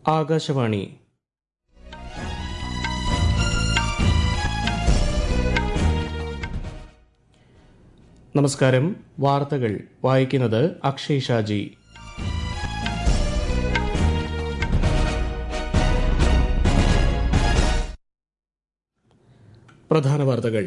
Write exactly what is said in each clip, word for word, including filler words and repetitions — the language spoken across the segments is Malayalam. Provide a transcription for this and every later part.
ആകാശവാണി. നമസ്കാരം. വാർത്തകൾ വായിക്കുന്നത് അക്ഷയ് ഷാജി. പ്രധാന വാർത്തകൾ.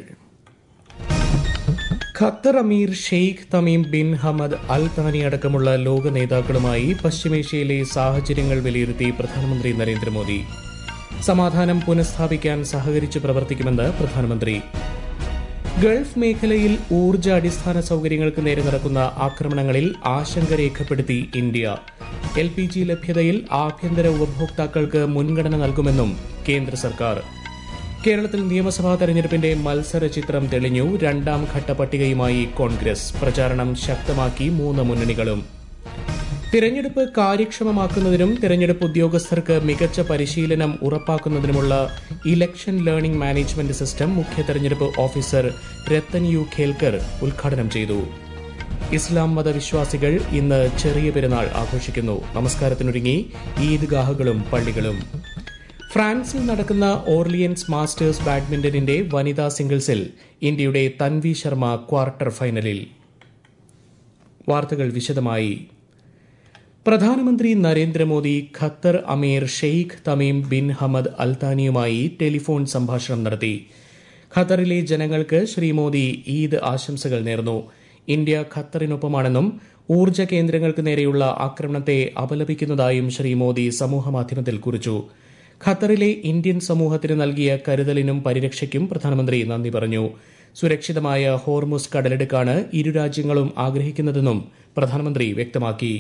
ഖത്തർ അമീർ Sheikh Tamim bin Hamad Al Thani അടക്കമുള്ള ലോക നേതാക്കളുമായി പശ്ചിമേഷ്യയിലെ സാഹചര്യങ്ങൾ വിലയിരുത്തി പ്രധാനമന്ത്രി നരേന്ദ്രമോദി. സമാധാനം പുനഃസ്ഥാപിക്കാൻ സഹകരിച്ച് പ്രവർത്തിക്കുമെന്ന് പ്രധാനമന്ത്രി. ഗൾഫ് മേഖലയിൽ ഊർജ്ജ അടിസ്ഥാന സൌകര്യങ്ങൾക്ക് നേരെ നടക്കുന്ന ആക്രമണങ്ങളിൽ ആശങ്ക രേഖപ്പെടുത്തി ഇന്ത്യ. എൽ പി ജി ലഭ്യതയിൽ ആഭ്യന്തര ഉപഭോക്താക്കൾക്ക് മുൻഗണന നൽകുമെന്നും കേന്ദ്ര സർക്കാർ. കേരളത്തിൽ നിയമസഭാ തെരഞ്ഞെടുപ്പിന്റെ മത്സര ചിത്രം തെളിഞ്ഞു. രണ്ടാം ഘട്ട പട്ടികയുമായി കോൺഗ്രസ്. പ്രചാരണം ശക്തമാക്കി മൂന്ന് മുന്നണികളും. തിരഞ്ഞെടുപ്പ് കാര്യക്ഷമമാക്കുന്നതിനും തിരഞ്ഞെടുപ്പ് ഉദ്യോഗസ്ഥർക്ക് മികച്ച പരിശീലനം ഉറപ്പാക്കുന്നതിനുമുള്ള ഇലക്ഷൻ ലേണിംഗ് മാനേജ്മെന്റ് സിസ്റ്റം മുഖ്യ തെരഞ്ഞെടുപ്പ് ഓഫീസർ രത്തൻ യു ഖേൽക്കർ ഉദ്ഘാടനം ചെയ്തു. ഇസ്ലാം മതവിശ്വാസികൾ ഇന്ന് ചെറിയ പെരുന്നാൾ ആഘോഷിക്കുന്നു. നമസ്കാരത്തിനൊരുങ്ങി ഈദ്ഗാഹുകളും പള്ളികളും. ഫ്രാൻസിൽ നടക്കുന്ന ഓർലിയൻസ് മാസ്റ്റേഴ്സ് ബാഡ്മിന്റണിന്റെ വനിതാ സിംഗിൾസിൽ ഇന്ത്യയുടെ തൻവി ശർമ്മ ക്വാർട്ടർ ഫൈനലിൽ. വാർത്തകൾ വിശദമായി. പ്രധാനമന്ത്രി നരേന്ദ്രമോദി ഖത്തർ അമീർ Sheikh Tamim bin Hamad Al താനിയുമായി ടെലിഫോൺ സംഭാഷണം നടത്തി. ഖത്തറിലെ ജനങ്ങൾക്ക് ശ്രീ മോദി ഈദ് ആശംസകൾ നേർന്നു. ഇന്ത്യ ഖത്തറിനൊപ്പമാണെന്നും ഊർജ്ജ കേന്ദ്രങ്ങൾക്ക് നേരെയുള്ള ആക്രമണത്തെ അപലപിക്കുന്നതായും ശ്രീ മോദി സമൂഹമാധ്യമത്തിൽ കുറിച്ചു. ഖത്തറിലെ ഇന്ത്യൻ സമൂഹത്തിന് നൽകിയ കരുതലിനും പരിരക്ഷയ്ക്കും പ്രധാനമന്ത്രി നന്ദി പറഞ്ഞു. സുരക്ഷിതമായ ഹോർമുസ് കടലെടുക്കാണ് ഇരു രാജ്യങ്ങളും ആഗ്രഹിക്കുന്നതെന്നും പ്രധാനമന്ത്രി വ്യക്തമാക്കി.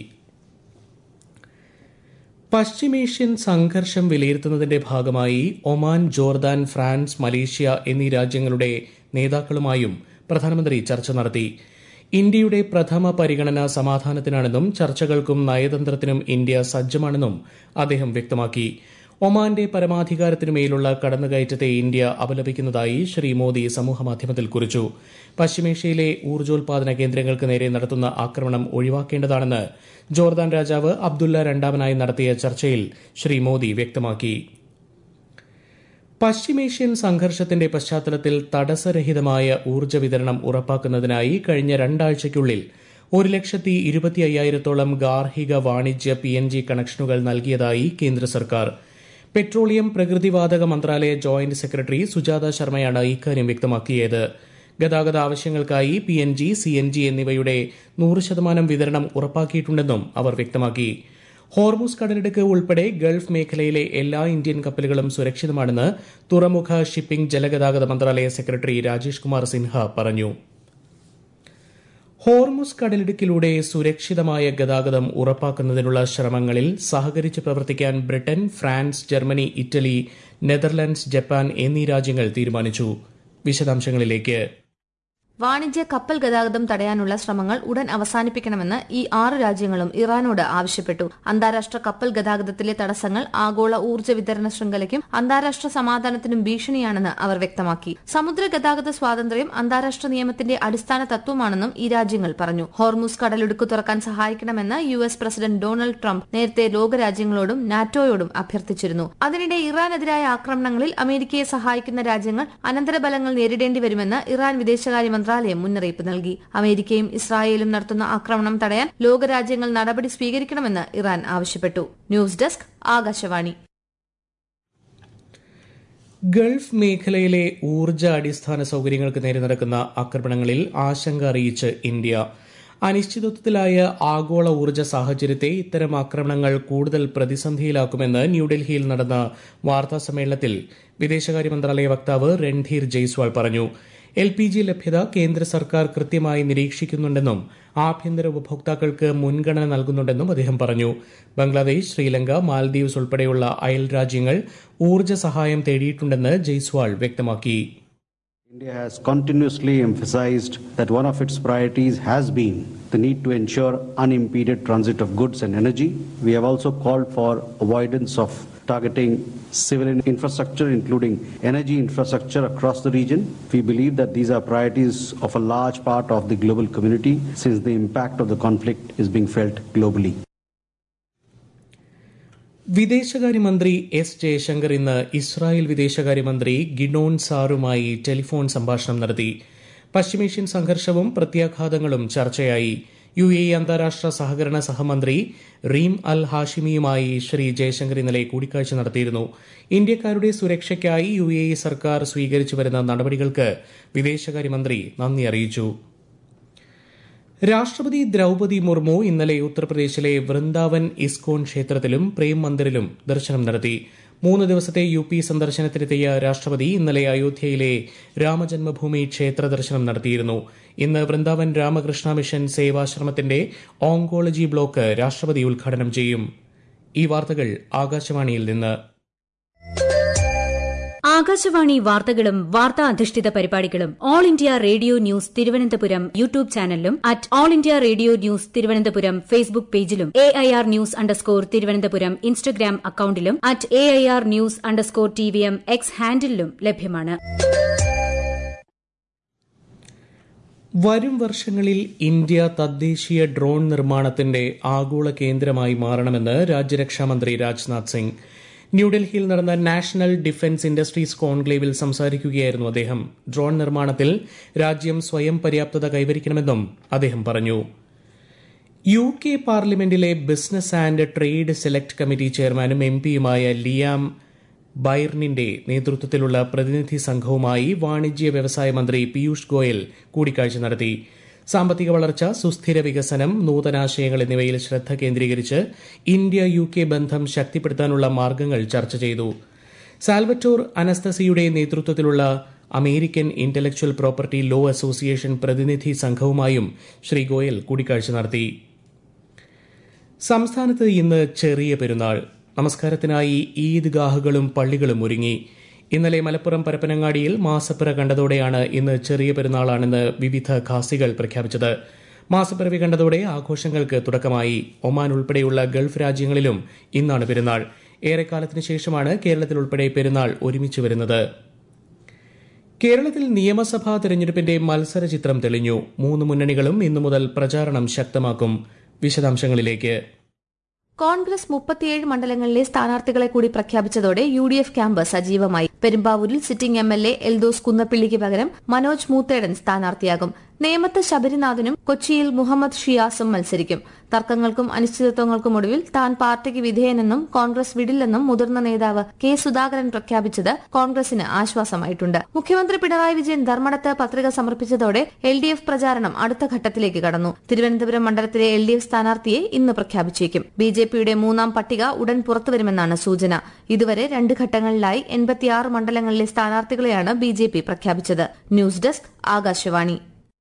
പശ്ചിമേഷ്യൻ സംഘർഷം വിലയിരുത്തുന്നതിന്റെ ഭാഗമായി ഒമാൻ, ജോർദാൻ, ഫ്രാൻസ്, മലേഷ്യ എന്നീ രാജ്യങ്ങളുടെ നേതാക്കളുമായും പ്രധാനമന്ത്രി ചർച്ച നടത്തി. ഇന്ത്യയുടെ പ്രഥമ പരിഗണന സമാധാനത്തിനാണെന്നും ചർച്ചകൾക്കും നയതന്ത്രത്തിനും ഇന്ത്യ സജ്ജമാണെന്നും അദ്ദേഹം വ്യക്തമാക്കി. ഒമാന്റെ പരമാധികാരത്തിനുമേലുള്ള കടന്നുകയറ്റത്തെ ഇന്ത്യ അപലപിക്കുന്നതായി ശ്രീ മോദി സമൂഹമാധ്യമത്തിൽ കുറിച്ചു. പശ്ചിമേഷ്യയിലെ ഊർജ്ജോൽപാദന കേന്ദ്രങ്ങൾക്ക് നേരെ നടത്തുന്ന ആക്രമണം ഒഴിവാക്കേണ്ടതാണെന്ന് ജോർദാൻ രാജാവ് അബ്ദുള്ള രണ്ടാമനായി നടത്തിയ ചർച്ചയിൽ ശ്രീ മോദി വ്യക്തമാക്കി. പശ്ചിമേഷ്യൻ സംഘർഷത്തിന്റെ പശ്ചാത്തലത്തിൽ തടസ്സരഹിതമായ ഊർജ്ജ വിതരണം ഉറപ്പാക്കുന്നതിനായി കഴിഞ്ഞ രണ്ടാഴ്ചയ്ക്കുള്ളിൽ ഒരു ലക്ഷത്തി ഇരുപത്തി അയ്യായിരത്തോളം ഗാർഹിക വാണിജ്യ പി എൻ ജി കണക്ഷനുകൾ നൽകിയതായി കേന്ദ്ര സർക്കാർ. പെട്രോളിയം പ്രകൃതിവാതക മന്ത്രാലയ ജോയിന്റ് സെക്രട്ടറി സുജാത ശർമ്മയാണ് ഇക്കാര്യം വ്യക്തമാക്കിയത്. ഗതാഗത ആവശ്യങ്ങൾക്കായി P N G, C N G എന്നിവയുടെ നൂറ് ശതമാനം വിതരണം ഉറപ്പാക്കിയിട്ടുണ്ടെന്നും അവർ വ്യക്തമാക്കി. ഹോർമുസ് കടലിടുക്ക് ഉൾപ്പെടെ ഗൾഫ് മേഖലയിലെ എല്ലാ ഇന്ത്യൻ കപ്പലുകളും സുരക്ഷിതമാണെന്ന് തുറമുഖ, ഷിപ്പിംഗ്, ജലഗതാഗത മന്ത്രാലയ സെക്രട്ടറി രാജേഷ് കുമാർ സിൻഹ പറഞ്ഞു. ഹോർമുസ് കടലിടുക്കിലൂടെ സുരക്ഷിതമായ ഗതാഗതം ഉറപ്പാക്കുന്നതിനുള്ള ശ്രമങ്ങളിൽ സഹകരിച്ച് പ്രവർത്തിക്കാൻ Britain, France, Germany, Italy, Netherlands, Japan എന്നീ രാജ്യങ്ങൾ തീരുമാനിച്ചു. വിശദാംശങ്ങളിലേക്ക്. വാണിജ്യ കപ്പൽ ഗതാഗതം തടയാനുള്ള ശ്രമങ്ങൾ ഉടൻ അവസാനിപ്പിക്കണമെന്ന് ഈ ആറ് രാജ്യങ്ങളും ഇറാനോട് ആവശ്യപ്പെട്ടു. അന്താരാഷ്ട്ര കപ്പൽ ഗതാഗതത്തിലെ തടസ്സങ്ങൾ ആഗോള ഊർജ്ജ വിതരണ ശൃംഖലയ്ക്കും അന്താരാഷ്ട്ര സമാധാനത്തിനും ഭീഷണിയാണെന്ന് അവർ വ്യക്തമാക്കി. സമുദ്ര ഗതാഗത സ്വാതന്ത്ര്യം അന്താരാഷ്ട്ര നിയമത്തിന്റെ അടിസ്ഥാന തത്വമാണെന്നും ഈ രാജ്യങ്ങൾ പറഞ്ഞു. ഹോർമുസ് കടലിടുക്ക് തുറക്കാൻ സഹായിക്കണമെന്ന് U S president Donald Trump നേരത്തെ ലോകരാജ്യങ്ങളോടും നാറ്റോയോടും അഭ്യർത്ഥിച്ചിരുന്നു. അതിനിടെ ഇറാനെതിരായ ആക്രമണങ്ങളിൽ അമേരിക്കയെ സഹായിക്കുന്ന രാജ്യങ്ങൾ അനന്തരഫലങ്ങൾ നേരിടേണ്ടി വരുമെന്ന് ഇറാൻ വിദേശകാര്യ മന്ത്രാലയം മുന്നറിയിപ്പ് നൽകി. അമേരിക്കയും ഇസ്രായേലും നടത്തുന്ന ആക്രമണം തടയാൻ ലോകരാജ്യങ്ങൾ നടപടി സ്വീകരിക്കണമെന്ന് ഇറാൻ ആവശ്യപ്പെട്ടു. News desk, Akashvani. ഗൾഫ് മേഖലയിലെ ഊർജ്ജ അടിസ്ഥാന സൌകര്യങ്ങൾക്ക് നേരെ നടക്കുന്ന ആക്രമണങ്ങളിൽ ആശങ്ക അറിയിച്ച് ഇന്ത്യ. അനിശ്ചിതത്വത്തിലായ ആഗോള ഊർജ്ജ സാഹചര്യത്തെ ഇത്തരം ആക്രമണങ്ങൾ കൂടുതൽ പ്രതിസന്ധിയിലാക്കുമെന്ന് ന്യൂഡൽഹിയിൽ നടന്ന വാർത്താ സമ്മേളനത്തിൽ വിദേശകാര്യ മന്ത്രാലയ വക്താവ് രൺധീർ ജയ്സ്വാൾ പറഞ്ഞു. എൽ പി ജി ലഭ്യത കേന്ദ്ര സർക്കാർ കൃത്യമായി നിരീക്ഷിക്കുന്നുണ്ടെന്നും ആഭ്യന്തര ഉപഭോക്താക്കൾക്ക് മുൻഗണന നൽകുന്നുണ്ടെന്നും അദ്ദേഹം പറഞ്ഞു. ബംഗ്ലാദേശ്, ശ്രീലങ്ക, മാൽദീവ്സ് ഉൾപ്പെടെയുള്ള അയൽ രാജ്യങ്ങൾ ഊർജ്ജ സഹായം തേടിയിട്ടുണ്ടെന്ന് ജയ്സ്വാൾ വ്യക്തമാക്കി. India has continuously emphasized that one of its priorities has been the need to ensure unimpeded transit of goods and energy. We have also called for avoidance of targeting civil infrastructure, including energy infrastructure across the region. We believe that these are priorities of a large part of the global community, since the impact of the conflict is being felt globally. വിദേശകാര്യമന്ത്രി എസ് ജയശങ്കർ ഇന്ന് ഇസ്രായേൽ വിദേശകാര്യമന്ത്രി ഗിഡോൺ സാറുമായി ടെലിഫോൺ സംഭാഷണം നടത്തി. പശ്ചിമേഷ്യൻ സംഘർഷവും പ്രത്യാഘാതങ്ങളും ചർച്ചയായി. യു എ ഇ അന്താരാഷ്ട്ര സഹകരണ സഹമന്ത്രി റീം അൽ ഹാഷിമിയുമായി ശ്രീ ജയശങ്കർ ഇന്നലെ കൂടിക്കാഴ്ച നടത്തിയിരുന്നു. ഇന്ത്യക്കാരുടെ സുരക്ഷയ്ക്കായി യു എ ഇ സർക്കാർ സ്വീകരിച്ചു വരുന്ന നടപടികൾക്ക് വിദേശകാര്യമന്ത്രി നന്ദി അറിയിച്ചു. രാഷ്ട്രപതി ദ്രൌപതി മുർമു ഇന്നലെ ഉത്തർപ്രദേശിലെ വൃന്ദാവൻ ഇസ്കോൺ ക്ഷേത്രത്തിലും പ്രേം മന്ദിറിലും ദർശനം നടത്തി. മൂന്ന് ദിവസത്തെ യു പി സന്ദർശനത്തിനെത്തിയ രാഷ്ട്രപതി ഇന്നലെ അയോധ്യയിലെ രാമജന്മഭൂമി ക്ഷേത്ര ദർശനം നടത്തിയിരുന്നു. ഇന്ന് വൃന്ദാവൻ രാമകൃഷ്ണ മിഷൻ സേവാശ്രമത്തിന്റെ ഓങ്കോളജി ബ്ലോക്ക് രാഷ്ട്രപതി ഉദ്ഘാടനം ചെയ്യും. ഈ വാർത്തകൾ ആകാശവാണിയിൽ നിന്ന്. ആകാശവാണി വാർത്തകളും വാർത്താ അധിഷ്ഠിത പരിപാടികളും All India Radio News Thiruvananthapuram YouTube ചാനലിലും at All India Radio News Thiruvananthapuram Facebook പേജിലും A I R news underscore Thiruvananthapuram Instagram അക്കൌണ്ടിലും at A I R news underscore T V M X ഹാൻഡിലും ലഭ്യമാണ്. വരും വർഷങ്ങളിൽ ഇന്ത്യ തദ്ദേശീയ ഡ്രോൺ നിർമ്മാണത്തിന്റെ ആഗോള കേന്ദ്രമായി മാറണമെന്ന് രാജ്യരക്ഷാമന്ത്രി രാജ്നാഥ് സിംഗ്. ന്യൂഡൽഹിയിൽ നടന്ന നാഷണൽ ഡിഫൻസ് ഇൻഡസ്ട്രീസ് കോൺക്ലേവിൽ സംസാരിക്കുകയായിരുന്നു അദ്ദേഹം. ഡ്രോൺ നിർമ്മാണത്തിൽ രാജ്യം സ്വയം പര്യാപ്തത കൈവരിക്കണമെന്നും അദ്ദേഹം പറഞ്ഞു. യു കെ പാർലമെന്റിലെ business and trade select committee ചെയർമാനും എം പിയുമായ ലിയാം ബൈർണിന്റെ നേതൃത്വത്തിലുള്ള പ്രതിനിധി സംഘവുമായി വാണിജ്യ വ്യവസായ മന്ത്രി പീയൂഷ് ഗോയൽ കൂടിക്കാഴ്ച നടത്തി. സാമ്പത്തിക വളർച്ച, സുസ്ഥിര വികസനം, നൂതനാശയങ്ങൾ എന്നിവയിൽ ശ്രദ്ധ കേന്ദ്രീകരിച്ച് ഇന്ത്യ യു കെ ബന്ധം ശക്തിപ്പെടുത്താനുള്ള മാർഗ്ഗങ്ങൾ ചർച്ച ചെയ്തു. സാൽവറ്റോർ അനസ്തസിയുടെ നേതൃത്വത്തിലുള്ള American intellectual property law association പ്രതിനിധി സംഘവുമായും ശ്രീ ഗോയൽ കൂടിക്കാഴ്ച നടത്തി. സംസ്ഥാനത്ത് ഇന്ന് ചെറിയ പെരുന്നാൾ. നമസ്കാരത്തിനായി ഈദ്ഗാഹുകളും പള്ളികളും ഒരുങ്ങി. ഇന്നലെ മലപ്പുറം പരപ്പനങ്ങാടിയിൽ മാസപ്പിറ കണ്ടതോടെയാണ് ഇന്ന് ചെറിയ പെരുന്നാളാണെന്ന് വിവിധ ഖാസികൾ പ്രഖ്യാപിച്ചത്. മാസപ്പിറവി കണ്ടതോടെ ആഘോഷങ്ങൾക്ക് തുടക്കമായി. ഒമാൻ ഉൾപ്പെടെയുള്ള ഗൾഫ് രാജ്യങ്ങളിലും ഇന്നാണ് പെരുന്നാൾ. ഏറെക്കാലത്തിന് ശേഷമാണ് കേരളത്തിൽ ഉൾപ്പെടെ പെരുന്നാൾ ഒരുമിച്ച് വരുന്നത്. കേരളത്തിൽ നിയമസഭാ തെരഞ്ഞെടുപ്പിന്റെ മത്സര ചിത്രം തെളിഞ്ഞു. മൂന്ന് മുന്നണികളും ഇന്നു മുതൽ പ്രചാരണം ശക്തമാക്കും. വിശദാംശങ്ങളിലേക്ക്. കോൺഗ്രസ് മുപ്പത്തിയേഴ് മണ്ഡലങ്ങളിലെ സ്ഥാനാർത്ഥികളെ കൂടി പ്രഖ്യാപിച്ചതോടെ യു ഡി എഫ് ക്യാമ്പ് സജീവമായി. പെരുമ്പാവൂരിൽ sitting M L A Eldhose കുന്നപ്പിള്ളിക്ക് പകരം മനോജ് മൂത്തേടൻ സ്ഥാനാർത്ഥിയാകും. നേമത്ത് ശബരിനാഥനും കൊച്ചിയിൽ മുഹമ്മദ് ഷിയാസും മത്സരിക്കും. തർക്കങ്ങൾക്കും അനിശ്ചിതത്വങ്ങൾക്കും ഒടുവിൽ താൻ പാർട്ടിക്ക് വിധേയനെന്നും കോൺഗ്രസ് വിടില്ലെന്നും മുതിർന്ന നേതാവ് കെ സുധാകരൻ പ്രഖ്യാപിച്ചത് കോൺഗ്രസിന് ആശ്വാസമായിട്ടുണ്ട്. മുഖ്യമന്ത്രി പിണറായി വിജയൻ ധർമ്മടത്ത് പത്രിക സമർപ്പിച്ചതോടെ എൽ ഡി എഫ് പ്രചാരണം അടുത്ത ഘട്ടത്തിലേക്ക് കടന്നു. തിരുവനന്തപുരം മണ്ഡലത്തിലെ എൽ ഡി എഫ് സ്ഥാനാർത്ഥിയെ ഇന്ന് പ്രഖ്യാപിച്ചേക്കും. ബി ജെ പിയുടെ മൂന്നാം പട്ടിക ഉടൻ പുറത്തുവരുമെന്നാണ് സൂചന. ഇതുവരെ രണ്ട് ഘട്ടങ്ങളിലായി എൺപത്തിയാറ് മണ്ഡലങ്ങളിലെ സ്ഥാനാർത്ഥികളെയാണ് ബി ജെ പി പ്രഖ്യാപിച്ചത്. News desk Akashvani.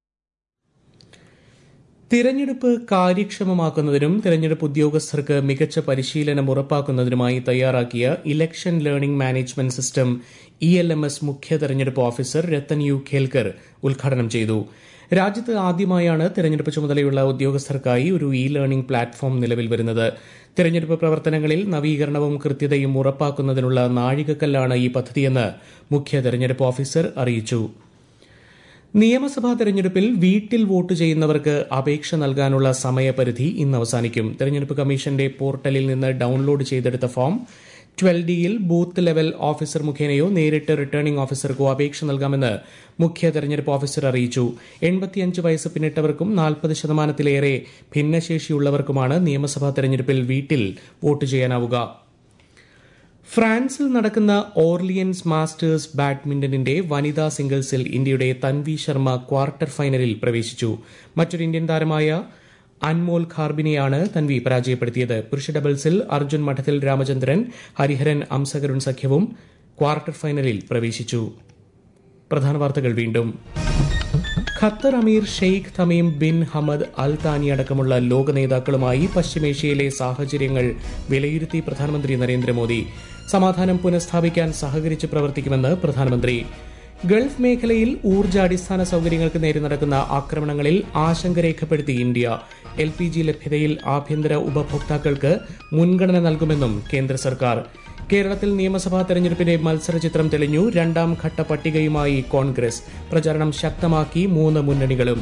തിരഞ്ഞെടുപ്പ് കാര്യക്ഷമമാക്കുന്നതിനും തിരഞ്ഞെടുപ്പ് ഉദ്യോഗസ്ഥർക്ക് മികച്ച പരിശീലനം ഉറപ്പാക്കുന്നതിനുമായി തയ്യാറാക്കിയ election learning management system E L M S മുഖ്യ തെരഞ്ഞെടുപ്പ് ഓഫീസർ രത്തൻ യു ഖേൽക്കർ ഉദ്ഘാടനം ചെയ്തു. രാജ്യത്ത് ആദ്യമായാണ് തെരഞ്ഞെടുപ്പ് ചുമതലയുള്ള ഉദ്യോഗസ്ഥർക്കായി ഒരു ഇ ലേണിംഗ് പ്ലാറ്റ്ഫോം നിലവിൽ വരുന്നത്. തെരഞ്ഞെടുപ്പ് പ്രവർത്തനങ്ങളിൽ നവീകരണവും കൃത്യതയും ഉറപ്പാക്കുന്നതിനുള്ള നാഴികക്കല്ലാണ് ഈ പദ്ധതിയെന്ന് മുഖ്യ തെരഞ്ഞെടുപ്പ് ഓഫീസർ അറിയിച്ചു. നിയമസഭാ തെരഞ്ഞെടുപ്പിൽ വീട്ടിൽ വോട്ട് ചെയ്യുന്നവർക്ക് അപേക്ഷ നൽകാനുള്ള സമയപരിധി ഇന്ന് അവസാനിക്കും. തെരഞ്ഞെടുപ്പ് കമ്മീഷന്റെ പോർട്ടലിൽ നിന്ന് ഡൌൺലോഡ് ചെയ്തെടുത്ത ഫോം ട്വൽവ് ഡിയിൽ ബൂത്ത് ലെവൽ ഓഫീസർ മുഖേനയോ നേരിട്ട് റിട്ടേണിംഗ് ഓഫീസർക്കോ അപേക്ഷ നൽകാമെന്ന് മുഖ്യ തെരഞ്ഞെടുപ്പ് ഓഫീസർ അറിയിച്ചു. എൺപത്തിയഞ്ച് വയസ്സ് പിന്നിട്ടവർക്കും നാൽപ്പത് ശതമാനത്തിലേറെ ഭിന്നശേഷിയുള്ളവർക്കുമാണ് നിയമസഭാ തെരഞ്ഞെടുപ്പിൽ വീട്ടിൽ വോട്ട് ചെയ്യാനാവുക. ഫ്രാൻസിൽ നടക്കുന്ന ഓർലിയൻസ് മാസ്റ്റേഴ്സ് ബാഡ്മിന്റണിന്റെ വനിതാ സിംഗിൾസിൽ ഇന്ത്യയുടെ തൻവി ശർമ്മ ക്വാർട്ടർ ഫൈനലിൽ പ്രവേശിച്ചു. മറ്റൊരു ഇന്ത്യൻ താരമായ അൻമോൽ ഖാർബിനെയാണ് തൻവി പരാജയപ്പെടുത്തിയത്. പുരുഷ ഡബിൾസിൽ അർജുൻ മഠത്തിൽ രാമചന്ദ്രൻ, ഹരിഹരൻ അംസകരുൺ സഖ്യവും ക്വാർട്ടർ ഫൈനലിൽ പ്രവേശിച്ചു. പ്രധാന വാർത്തകൾ വീണ്ടും. ഖത്തർ അമീർ Sheikh Tamim bin Hamad Al Thani അടക്കമുള്ള ലോക നേതാക്കളുമായി പശ്ചിമേഷ്യയിലെ സാഹചര്യങ്ങൾ വിലയിരുത്തി പ്രധാനമന്ത്രി നരേന്ദ്രമോദി. സമാധാനം പുനഃസ്ഥാപിക്കാൻ സഹകരിച്ച് പ്രവർത്തിക്കുമെന്ന് പ്രധാനമന്ത്രി. ഗൾഫ് മേഖലയിൽ ഊർജ്ജ അടിസ്ഥാന സൌകര്യങ്ങൾക്ക് നേരെ നടക്കുന്ന ആക്രമണങ്ങളിൽ ആശങ്ക രേഖപ്പെടുത്തി ഇന്ത്യ. എൽ പി ജി ലഭ്യതയിൽ ആഭ്യന്തര ഉപഭോക്താക്കൾക്ക് മുൻഗണന നൽകുമെന്നും കേന്ദ്ര സർക്കാർ. കേരളത്തിൽ നിയമസഭാ തെരഞ്ഞെടുപ്പിന്റെ മത്സരചിത്രം തെളിഞ്ഞു. രണ്ടാം ഘട്ട പട്ടികയുമായി കോൺഗ്രസ്. പ്രചാരണം ശക്തമാക്കി മൂന്ന് മുന്നണികളും.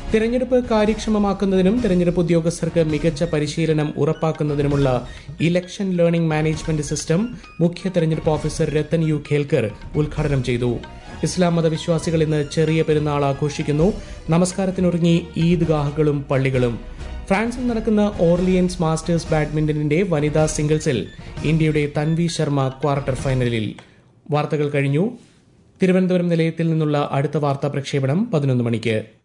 തെരഞ്ഞെടുപ്പ് കാര്യക്ഷമമാക്കുന്നതിനും തെരഞ്ഞെടുപ്പ് ഉദ്യോഗസ്ഥർക്ക് മികച്ച പരിശീലനം ഉറപ്പാക്കുന്നതിനുമുള്ള ഇലക്ഷൻ ലേണിംഗ് മാനേജ്മെന്റ് സിസ്റ്റം മുഖ്യ തെരഞ്ഞെടുപ്പ് ഓഫീസർ രത്തൻ യു ഖേൽക്കർ ഉദ്ഘാടനം ചെയ്തു. ഇസ്ലാം മതവിശ്വാസികൾ ഇന്ന് ചെറിയ പെരുന്നാൾ ആഘോഷിക്കുന്നു. നമസ്കാരത്തിനൊരുങ്ങി ഈദ്ഗാഹുകളും പള്ളികളും. ഫ്രാൻസിൽ നടക്കുന്ന ഓർലിയൻസ് മാസ്റ്റേഴ്സ് ബാഡ്മിന്റണിന്റെ വനിതാ സിംഗിൾസിൽ ഇന്ത്യയുടെ തൻവി ശർമ്മ ക്വാർട്ടർ ഫൈനലിൽ. വാർത്തകൾ കഴിഞ്ഞു. തിരുവനന്തപുരം നിലയത്തിൽ നിന്നുള്ള അടുത്ത വാർത്താ പ്രക്ഷേപണം പതിനൊന്ന് മണിക്ക്.